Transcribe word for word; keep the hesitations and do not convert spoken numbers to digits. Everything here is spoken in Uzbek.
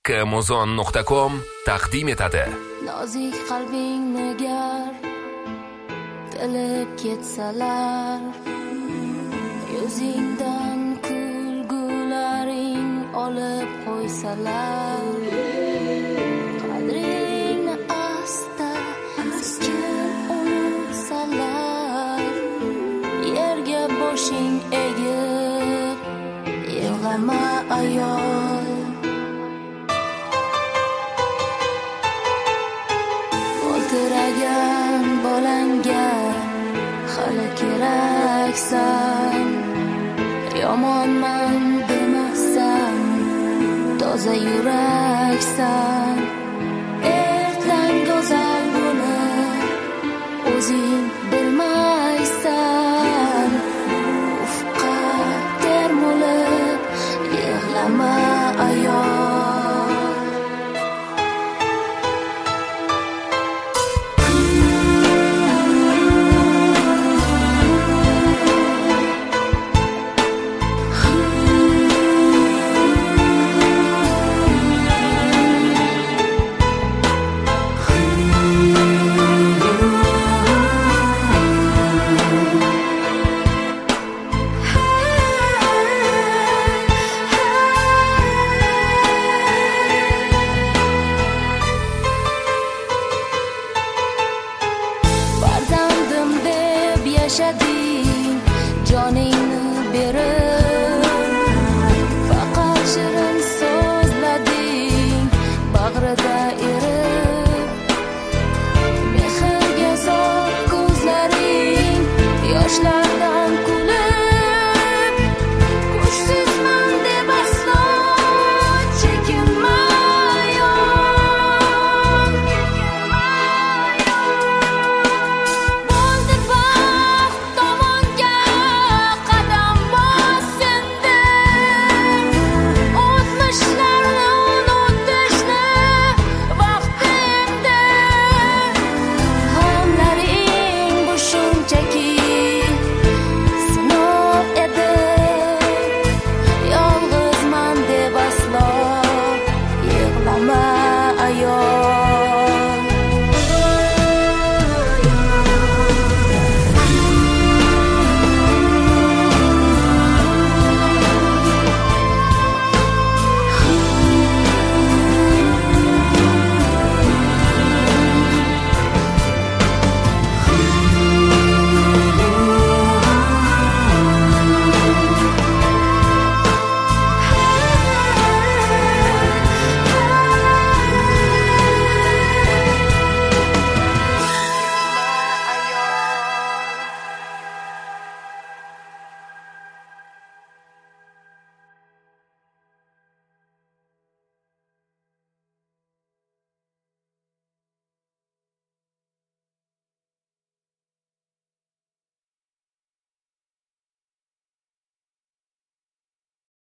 kmuzon nuqta com taqdim etadi. Nozik qalbingni gar tilib ketsalar, yuzingdan kulgularing olib qo'ysalar, qadringni asta sekin unutsalar, yerga boshing egib yig'lama ayol. Oltiragan bolangga hali keraksan, yomonman demassan, toza yuraksan. Ertaga go'zal bo'lib o'zing